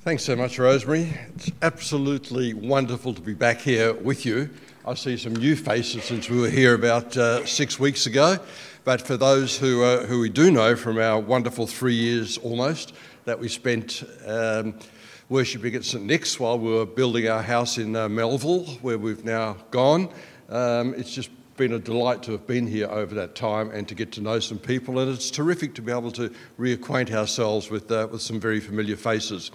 Thanks so much, Rosemary. It's absolutely wonderful to be back here with you. I see some new faces since we were here about 6 weeks ago. But for those who we do know from our wonderful 3 years almost that we spent worshipping at St Nick's while we were building our house in Melville, where we've now gone, it's just been a delight to have been here over that time and to get to know some people. And it's terrific to be able to reacquaint ourselves with some very familiar faces.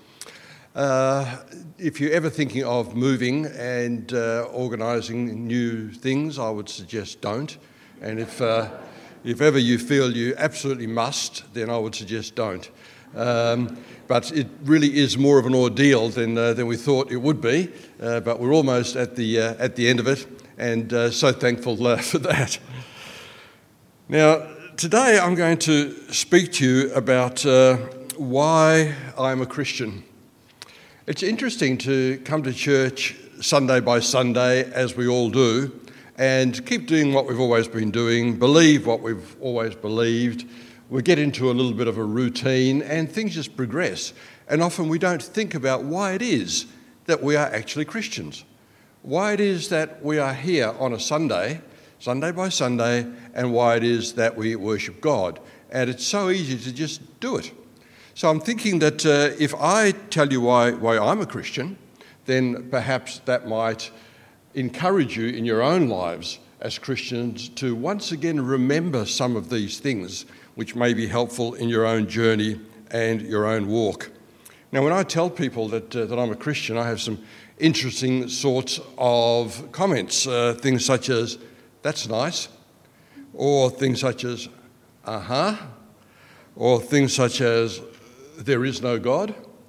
If you're ever thinking of moving and organising new things, I would suggest don't. And if ever you feel you absolutely must, then I would suggest don't. But it really is more of an ordeal than we thought it would be. But we're almost at the end of it, and so thankful for that. Now, today I'm going to speak to you about why I'm a Christian. It's interesting to come to church Sunday by Sunday, as we all do, and keep doing what we've always been doing, believe what we've always believed. We get into a little bit of a routine and things just progress. And often we don't think about why it is that we are actually Christians. Why it is that we are here on a Sunday by Sunday, and why it is that we worship God. And it's so easy to just do it. So I'm thinking that if I tell you why I'm a Christian, then perhaps that might encourage you in your own lives as Christians to once again remember some of these things which may be helpful in your own journey and your own walk. Now, when I tell people that I'm a Christian, I have some interesting sorts of comments, things such as, "That's nice," or things such as, "Uh-huh," or things such as, "There is no God,"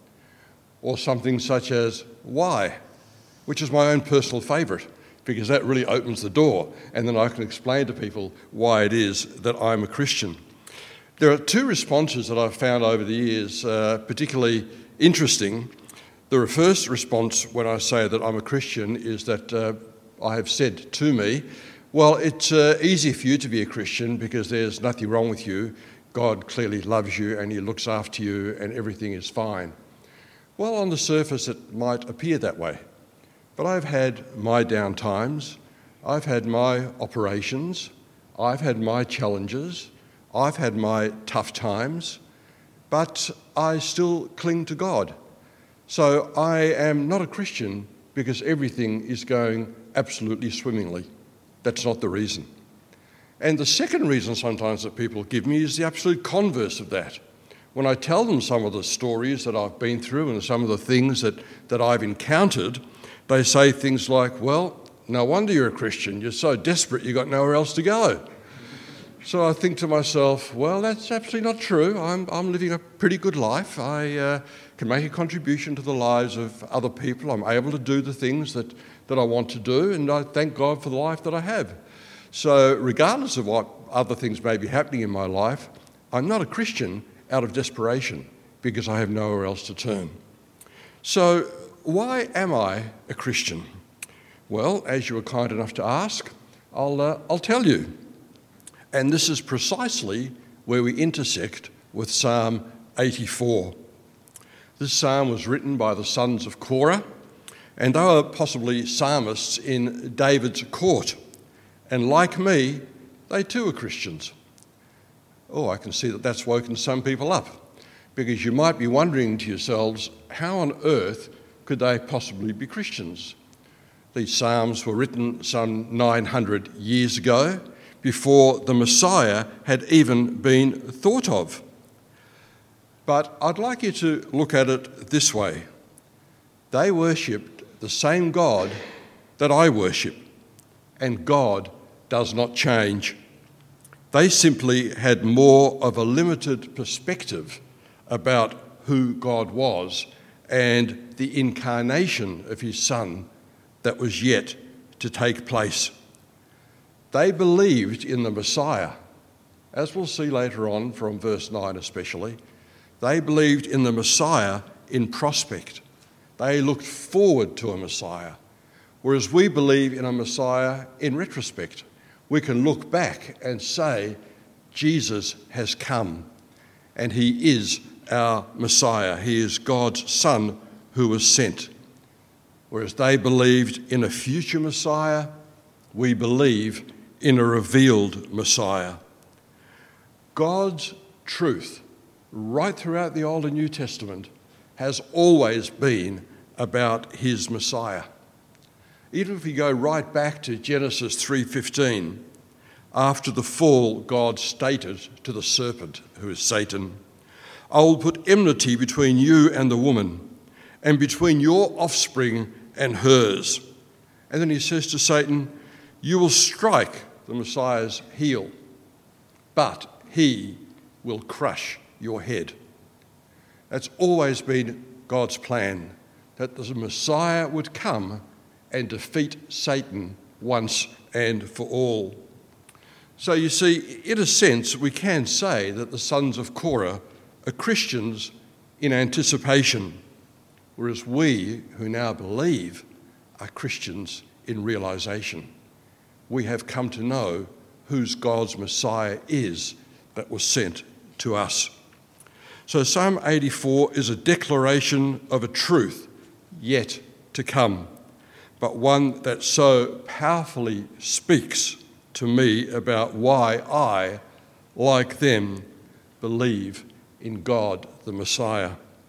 or something such as, "Why?" which is my own personal favourite, because that really opens the door, and then I can explain to people why it is that I'm a Christian. There are two responses that I've found over the years particularly interesting. The first response when I say that I'm a Christian is that I have said to me, "Well, it's easy for you to be a Christian because there's nothing wrong with you. God clearly loves you and he looks after you and everything is fine." Well, on the surface it might appear that way. But I've had my down times, I've had my operations, I've had my challenges, I've had my tough times, but I still cling to God. So I am not a Christian because everything is going absolutely swimmingly. That's not the reason. And the second reason sometimes that people give me is the absolute converse of that. When I tell them some of the stories that I've been through and some of the things that I've encountered, they say things like, "Well, no wonder you're a Christian. You're so desperate you've got nowhere else to go." So I think to myself, well, that's absolutely not true. I'm living a pretty good life. I can make a contribution to the lives of other people. I'm able to do the things that I want to do, and I thank God for the life that I have. So regardless of what other things may be happening in my life, I'm not a Christian out of desperation because I have nowhere else to turn. So why am I a Christian? Well, as you were kind enough to ask, I'll tell you. And this is precisely where we intersect with Psalm 84. This psalm was written by the sons of Korah, and they were possibly psalmists in David's court. And like me, they too are Christians. Oh, I can see that that's woken some people up, because you might be wondering to yourselves, how on earth could they possibly be Christians? These psalms were written some 900 years ago, before the Messiah had even been thought of. But I'd like you to look at it this way. They worshipped the same God that I worship, and God does not change. They simply had more of a limited perspective about who God was and the incarnation of his Son that was yet to take place. They believed in the Messiah, as we'll see later on from verse 9 especially. They believed in the Messiah in prospect. They looked forward to a Messiah, whereas we believe in a Messiah in retrospect. We can look back and say, Jesus has come, and he is our Messiah. He is God's Son who was sent. Whereas they believed in a future Messiah, we believe in a revealed Messiah. God's truth, right throughout the Old and New Testament, has always been about his Messiah. Even if we go right back to Genesis 3:15, after the fall, God stated to the serpent, who is Satan, "I will put enmity between you and the woman, and between your offspring and hers." And then he says to Satan, "You will strike the Messiah's heel, but he will crush your head." That's always been God's plan, that the Messiah would come and defeat Satan once and for all. So you see, in a sense, we can say that the sons of Korah are Christians in anticipation, whereas we who now believe are Christians in realisation. We have come to know whose God's Messiah is that was sent to us. So Psalm 84 is a declaration of a truth yet to come, but one that so powerfully speaks to me about why I, like them, believe in God the Messiah.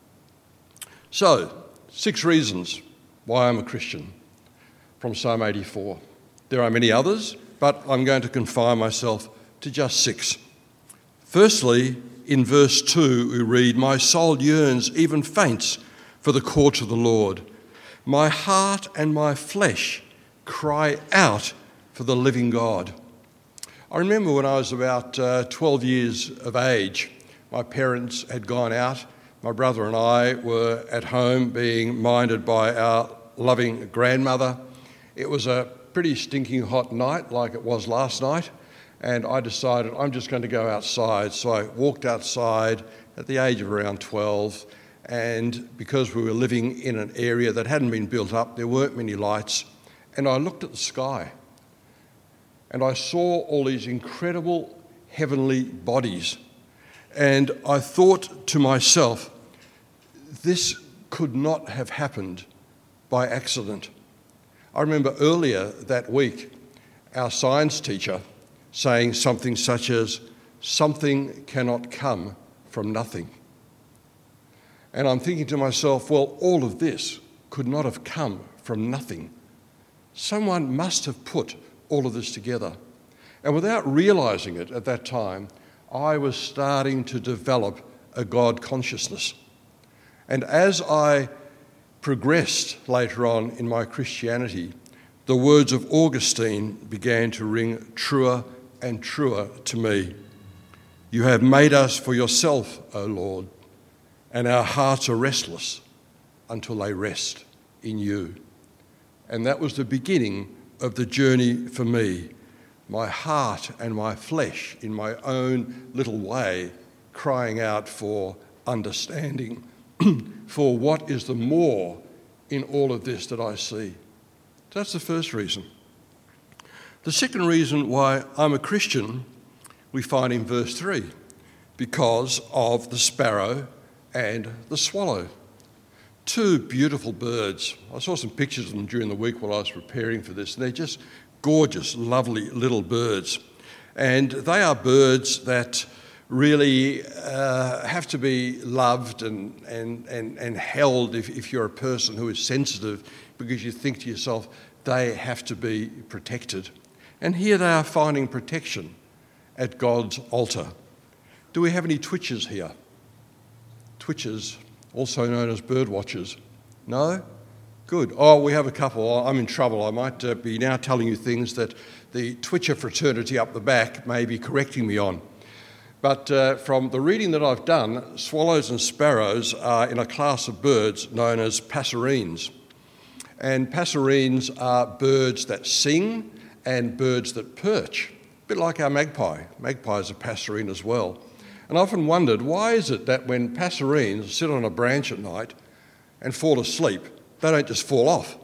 So, 6 reasons why I'm a Christian from Psalm 84. There are many others, but I'm going to confine myself to just 6. Firstly, in verse 2 we read, "My soul yearns, even faints, for the court of the Lord. My heart and my flesh cry out for the living God." I remember when I was about 12 years of age, my parents had gone out. My brother and I were at home being minded by our loving grandmother. It was a pretty stinking hot night, like it was last night, and I decided I'm just going to go outside. So I walked outside at the age of around 12, and because we were living in an area that hadn't been built up, there weren't many lights, and I looked at the sky, and I saw all these incredible heavenly bodies, and I thought to myself, this could not have happened by accident. I remember earlier that week, our science teacher saying something such as, "Something cannot come from nothing." And I'm thinking to myself, well, all of this could not have come from nothing. Someone must have put all of this together. And without realising it at that time, I was starting to develop a God consciousness. And as I progressed later on in my Christianity, the words of Augustine began to ring truer and truer to me. "You have made us for yourself, O Lord, and our hearts are restless until they rest in you." And that was the beginning of the journey for me. My heart and my flesh, in my own little way, crying out for understanding, for what is the more in all of this that I see. That's the first reason. The second reason why I'm a Christian, we find in verse 3, because of the sparrow and the swallow. 2 beautiful birds. I saw some pictures of them during the week while I was preparing for this, and they're just gorgeous, lovely little birds. And they are birds that really have to be loved and held if you're a person who is sensitive, because you think to yourself, they have to be protected. And here they are finding protection at God's altar. Do we have any twitchers here? Twitchers, also known as bird watchers? No? Good. Oh, we have a couple. Oh, I'm in trouble. I might be now telling you things that the Twitcher fraternity up the back may be correcting me on. But from the reading that I've done, swallows and sparrows are in a class of birds known as passerines. And passerines are birds that sing and birds that perch, a bit like our magpie. Magpie is a passerine as well. And I often wondered, why is it that when passerines sit on a branch at night and fall asleep, they don't just fall off?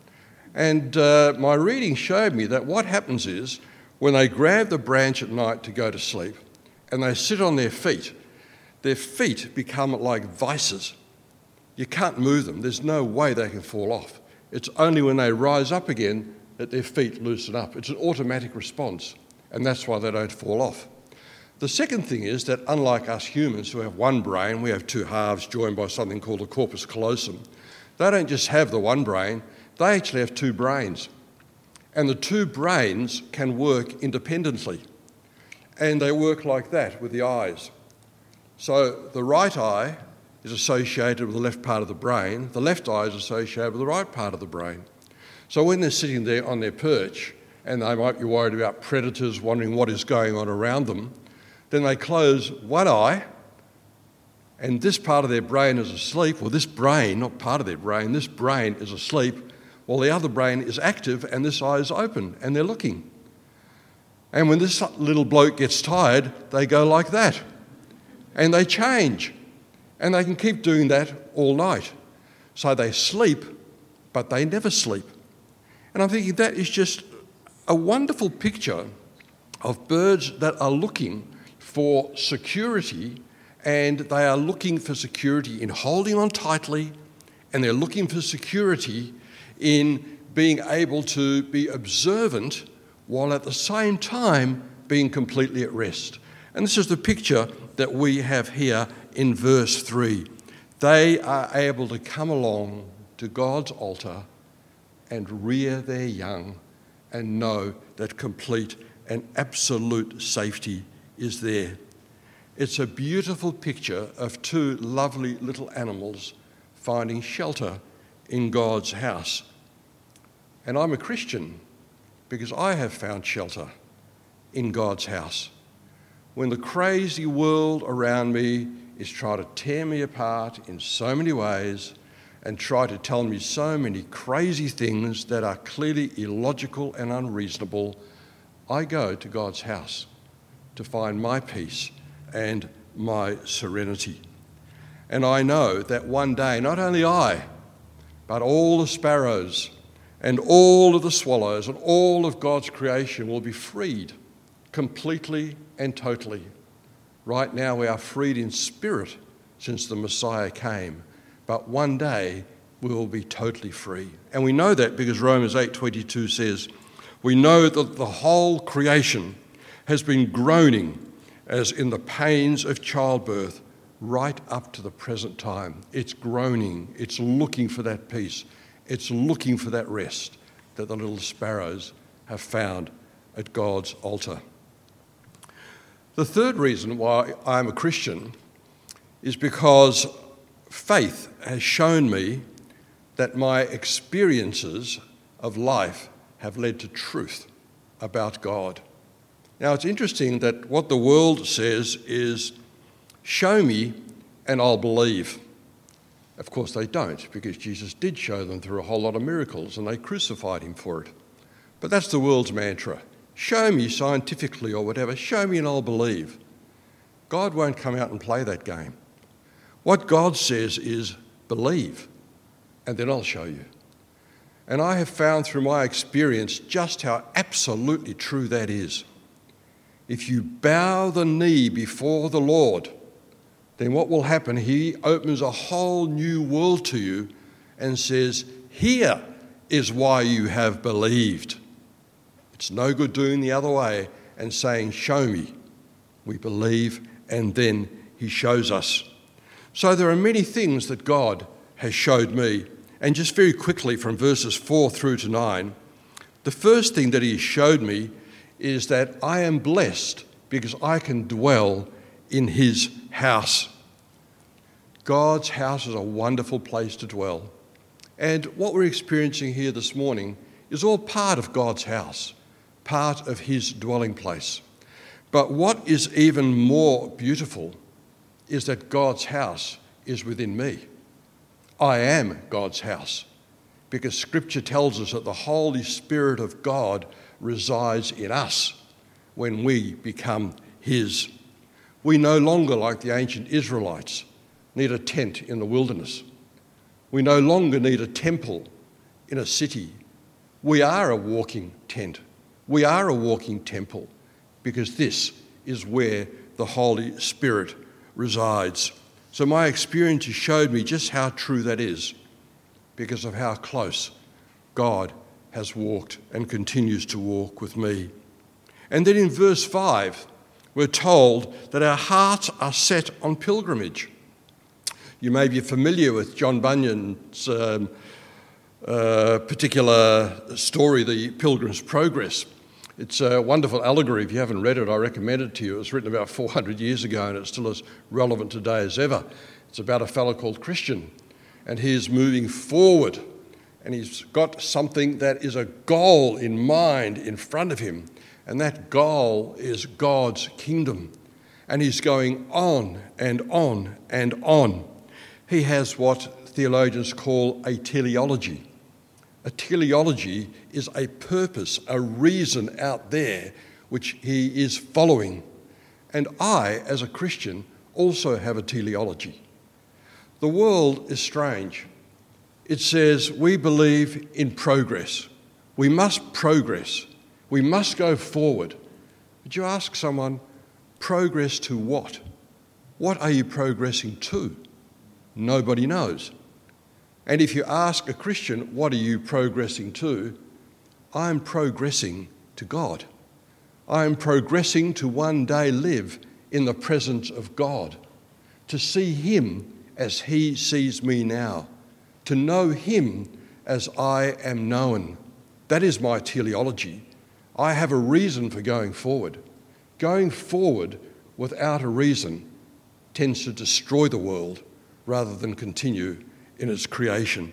And my reading showed me that what happens is, when they grab the branch at night to go to sleep and they sit on their feet become like vices. You can't move them. There's no way they can fall off. It's only when they rise up again that their feet loosen up. It's an automatic response, and that's why they don't fall off. The second thing is that unlike us humans who have one brain, we have two halves joined by something called the corpus callosum. They don't just have the one brain, they actually have two brains. And the two brains can work independently. And they work like that with the eyes. So the right eye is associated with the left part of the brain, the left eye is associated with the right part of the brain. So when they're sitting there on their perch, and they might be worried about predators, wondering what is going on around them, then they close one eye, and this part of their brain is asleep, or this brain, not part of their brain, this brain is asleep, while the other brain is active and this eye is open, and they're looking. And when this little bloke gets tired, they go like that, and they change, and they can keep doing that all night. So they sleep, but they never sleep. And I'm thinking that is just a wonderful picture of birds that are looking for security, and they are looking for security in holding on tightly, and they're looking for security in being able to be observant while at the same time being completely at rest. And this is the picture that we have here in verse 3. They are able to come along to God's altar and rear their young and know that complete and absolute safety is there. It's a beautiful picture of two lovely little animals finding shelter in God's house. And I'm a Christian because I have found shelter in God's house. When the crazy world around me is trying to tear me apart in so many ways and try to tell me so many crazy things that are clearly illogical and unreasonable, I go to God's house to find my peace and my serenity. And I know that one day, not only I, but all the sparrows and all of the swallows and all of God's creation will be freed completely and totally. Right now we are freed in spirit since the Messiah came, but one day we will be totally free. And we know that because Romans 8:22 says, we know that the whole creation has been groaning as in the pains of childbirth right up to the present time. It's groaning, it's looking for that peace, it's looking for that rest that the little sparrows have found at God's altar. The third reason why I'm a Christian is because faith has shown me that my experiences of life have led to truth about God. Now, it's interesting that what the world says is, show me and I'll believe. Of course they don't, because Jesus did show them through a whole lot of miracles and they crucified him for it. But that's the world's mantra. Show me scientifically or whatever, show me and I'll believe. God won't come out and play that game. What God says is, believe, and then I'll show you. And I have found through my experience just how absolutely true that is. If you bow the knee before the Lord, then what will happen? He opens a whole new world to you and says, here is why you have believed. It's no good doing the other way and saying, show me. We believe, and then he shows us. So there are many things that God has showed me. And just very quickly from verses 4 through to 9, the first thing that he showed me is that I am blessed because I can dwell in his house. God's house is a wonderful place to dwell. And what we're experiencing here this morning is all part of God's house, part of his dwelling place. But what is even more beautiful is that God's house is within me. I am God's house because Scripture tells us that the Holy Spirit of God resides in us when we become his. We no longer, like the ancient Israelites, need a tent in the wilderness. We no longer need a temple in a city. We are a walking tent. We are a walking temple because this is where the Holy Spirit resides. So my experience has showed me just how true that is because of how close God has walked and continues to walk with me. And then in verse 5, we're told that our hearts are set on pilgrimage. You may be familiar with John Bunyan's particular story, The Pilgrim's Progress. It's a wonderful allegory. If you haven't read it, I recommend it to you. It was written about 400 years ago and it's still as relevant today as ever. It's about a fellow called Christian, and he's moving forward, and he's got something that is a goal in mind in front of him, and that goal is God's kingdom. And he's going on and on and on. He has what theologians call a teleology. A teleology is a purpose, a reason out there which he is following. And I, as a Christian, also have a teleology. The world is strange. It says we believe in progress. We must progress. We must go forward. But you ask someone, progress to what? What are you progressing to? Nobody knows. And if you ask a Christian, what are you progressing to? I'm progressing to God. I'm progressing to one day live in the presence of God, to see him as he sees me now, to know him as I am known. That is my teleology. I have a reason for going forward. Going forward without a reason tends to destroy the world rather than continue in its creation.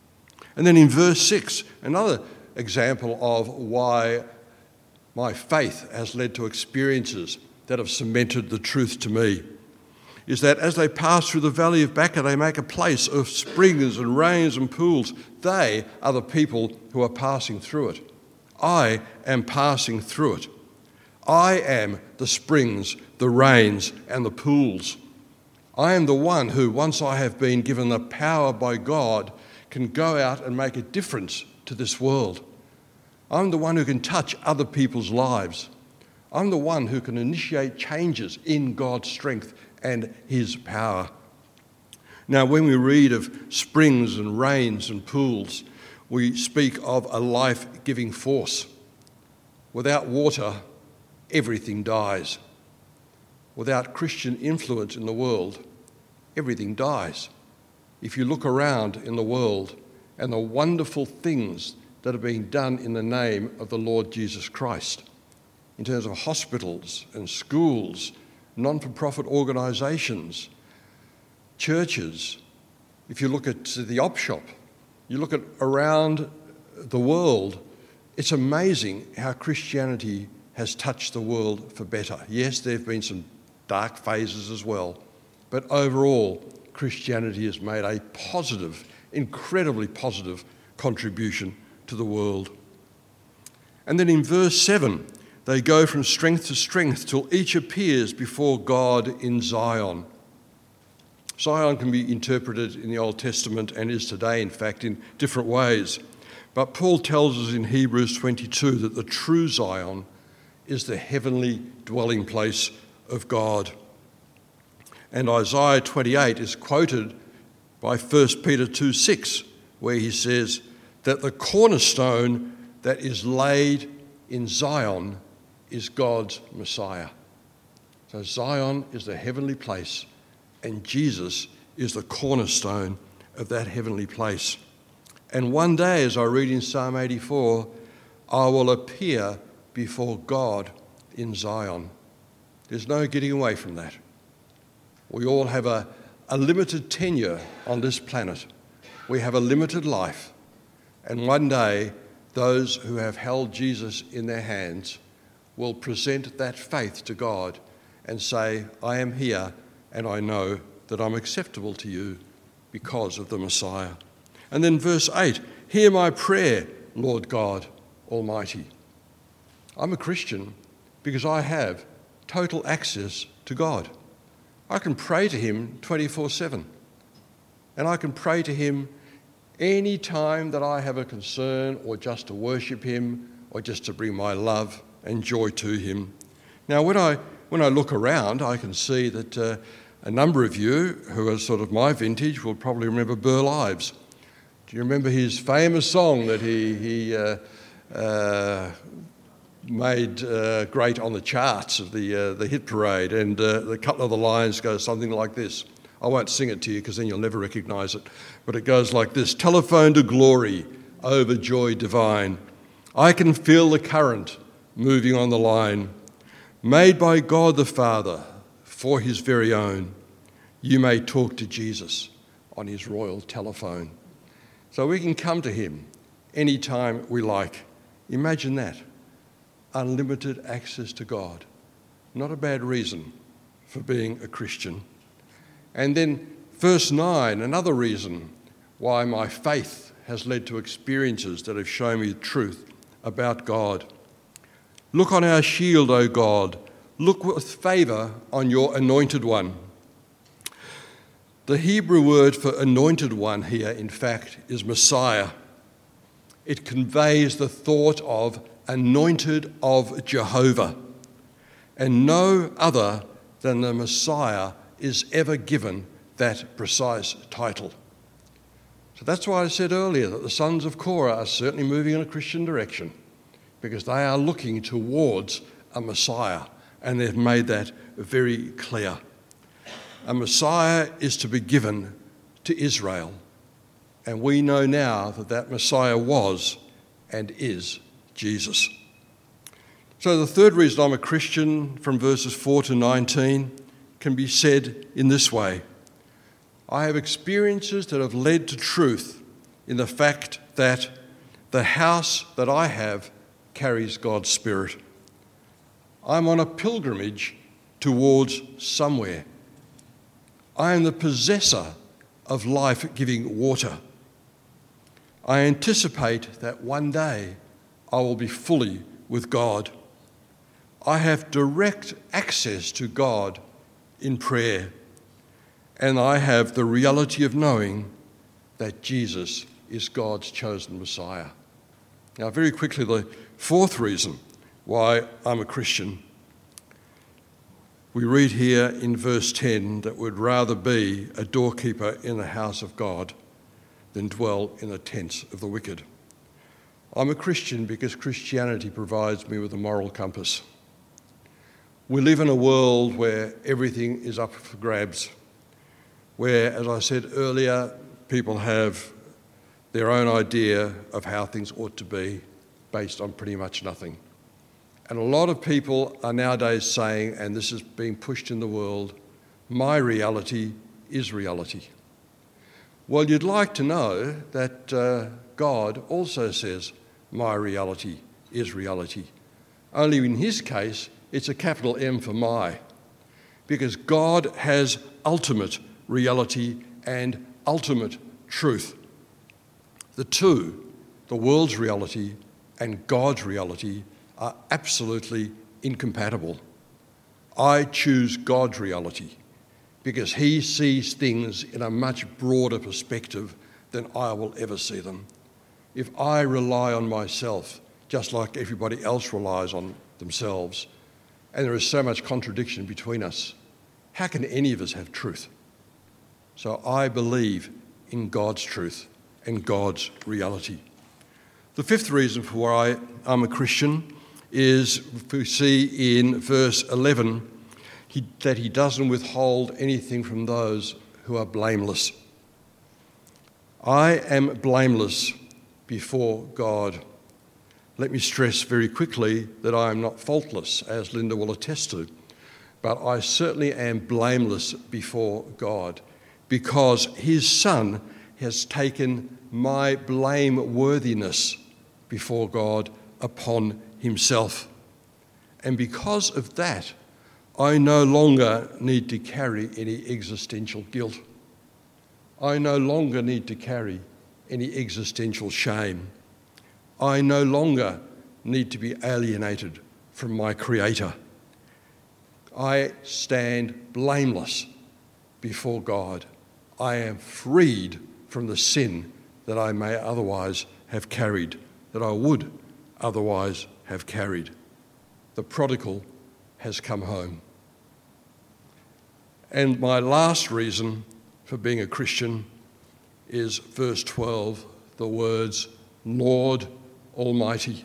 And then in verse 6, another example of why my faith has led to experiences that have cemented the truth to me is that as they pass through the valley of Baca, they make a place of springs and rains and pools. They are the people who are passing through it. I am passing through it. I am the springs, the rains, and the pools. I am the one who, once I have been given the power by God, can go out and make a difference to this world. I'm the one who can touch other people's lives. I'm the one who can initiate changes in God's strength and his power. Now, when we read of springs and rains and pools, we speak of a life-giving force. Without water, everything dies. Without Christian influence in the world, everything dies. If you look around in the world and the wonderful things that are being done in the name of the Lord Jesus Christ, in terms of hospitals and schools, non-for-profit organisations, churches, if you look at the op shop, you look at around the world, it's amazing how Christianity has touched the world for better. Yes, there have been some dark phases as well, but overall, Christianity has made a positive, incredibly positive contribution to the world. And then in verse 7, they go from strength to strength till each appears before God in Zion. Zion can be interpreted in the Old Testament and is today, in fact, in different ways. But Paul tells us in Hebrews 22 that the true Zion is the heavenly dwelling place of God. And Isaiah 28 is quoted by 1 Peter 2:6, where he says that the cornerstone that is laid in Zion is God's Messiah. So Zion is the heavenly place, and Jesus is the cornerstone of that heavenly place. And one day, as I read in Psalm 84, I will appear before God in Zion. There's no getting away from that. We all have a limited tenure on this planet. We have a limited life. And one day, those who have held Jesus in their hands will present that faith to God and say, I am here and I know that I'm acceptable to you because of the Messiah. And then verse 8, hear my prayer, Lord God Almighty. I'm a Christian because I have total access to God. I can pray to him 24/7. And I can pray to him any time that I have a concern or just to worship him or just to bring my love and joy to him. Now, when I look around, I can see that A number of you who are sort of my vintage will probably remember Burl Ives. Do you remember his famous song that he made great on the charts of the hit parade? And a couple of the lines go something like this. I won't sing it to you because then you'll never recognise it. But it goes like this: telephone to glory, over joy divine. I can feel the current moving on the line. Made by God the Father for his very own, you may talk to Jesus on his royal telephone. So we can come to him anytime we like. Imagine that. Unlimited access to God. Not a bad reason for being a Christian. And then verse 9, another reason why my faith has led to experiences that have shown me the truth about God. Look on our shield, O God. Look with favour on your anointed one. The Hebrew word for anointed one here, in fact, is Messiah. It conveys the thought of anointed of Jehovah. And no other than the Messiah is ever given that precise title. So that's why I said earlier that the sons of Korah are certainly moving in a Christian direction, because they are looking towards a Messiah, and they've made that very clear. A Messiah is to be given to Israel, and we know now that that Messiah was and is Jesus. So the third reason I'm a Christian, from verses 4 to 19, can be said in this way. I have experiences that have led to truth in the fact that the house that I have carries God's Spirit. I'm on a pilgrimage towards somewhere. I am the possessor of life-giving water. I anticipate that one day I will be fully with God. I have direct access to God in prayer, and I have the reality of knowing that Jesus is God's chosen Messiah. Now, very quickly, the fourth reason why I'm a Christian. We read here in verse 10 that we'd rather be a doorkeeper in the house of God than dwell in the tents of the wicked. I'm a Christian because Christianity provides me with a moral compass. We live in a world where everything is up for grabs, where, as I said earlier, people have their own idea of how things ought to be based on pretty much nothing. And a lot of people are nowadays saying, and this is being pushed in the world, my reality is reality. Well, you'd like to know that God also says, my reality is reality. Only in his case, it's a capital M for my, because God has ultimate reality and ultimate truth. The two, the world's reality and God's reality, are absolutely incompatible. I choose God's reality because he sees things in a much broader perspective than I will ever see them. If I rely on myself, just like everybody else relies on themselves, and there is so much contradiction between us, how can any of us have truth? So I believe in God's truth and God's reality. The fifth reason for why I'm a Christian is we see in verse 11 that he doesn't withhold anything from those who are blameless. I am blameless before God. Let me stress very quickly that I am not faultless, as Linda will attest to, but I certainly am blameless before God because his Son has taken my blameworthiness before God upon himself. And because of that, I no longer need to carry any existential guilt. I no longer need to carry any existential shame. I no longer need to be alienated from my Creator. I stand blameless before God. I am freed from the sin that I may otherwise have carried, that I would otherwise have carried. The prodigal has come home. And my last reason for being a Christian is verse 12, the words, Lord Almighty.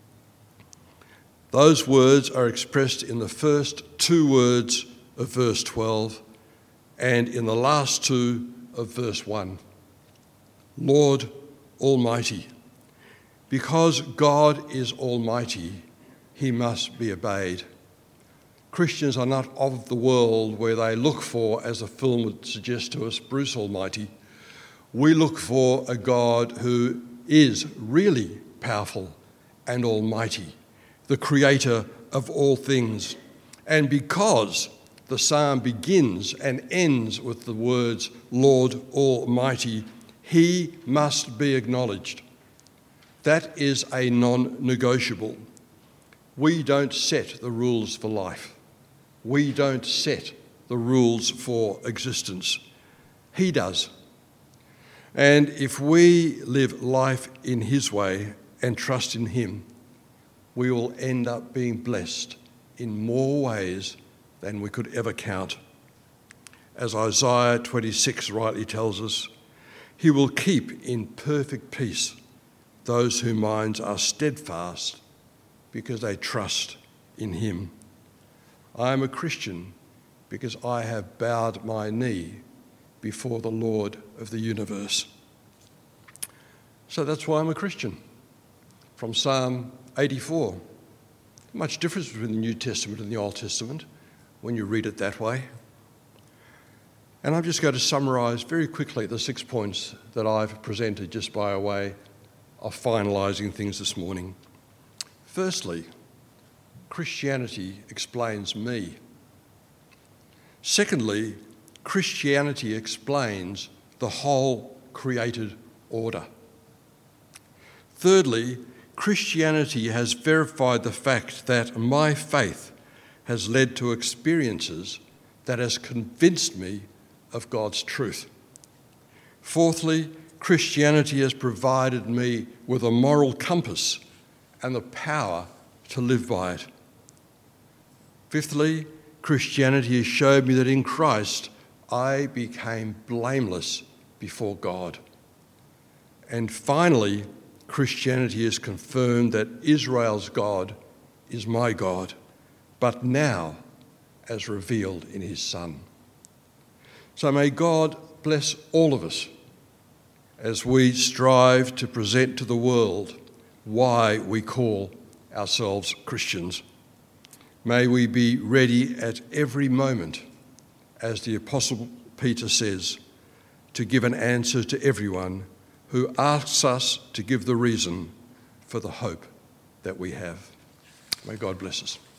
Those words are expressed in the first two words of verse 12 and in the last two of verse 1. Lord Almighty. Because God is Almighty, he must be obeyed. Christians are not of the world where they look for, as the film would suggest to us, Bruce Almighty. We look for a God who is really powerful and almighty, the creator of all things. And because the psalm begins and ends with the words, Lord Almighty, he must be acknowledged. That is a non-negotiable. We don't set the rules for life. We don't set the rules for existence. He does. And if we live life in his way and trust in him, we will end up being blessed in more ways than we could ever count. As Isaiah 26 rightly tells us, he will keep in perfect peace those whose minds are steadfast because they trust in him. I am a Christian because I have bowed my knee before the Lord of the universe. So that's why I'm a Christian. From Psalm 84. Much difference between the New Testament and the Old Testament when you read it that way. And I'm just going to summarise very quickly the 6 points that I've presented just by a way of finalising things this morning. Firstly, Christianity explains me. Secondly, Christianity explains the whole created order. Thirdly, Christianity has verified the fact that my faith has led to experiences that has convinced me of God's truth. Fourthly, Christianity has provided me with a moral compass and the power to live by it. Fifthly, Christianity has showed me that in Christ I became blameless before God. And finally, Christianity has confirmed that Israel's God is my God, but now as revealed in his Son. So may God bless all of us as we strive to present to the world why we call ourselves Christians. May we be ready at every moment, as the Apostle Peter says, to give an answer to everyone who asks us to give the reason for the hope that we have. May God bless us.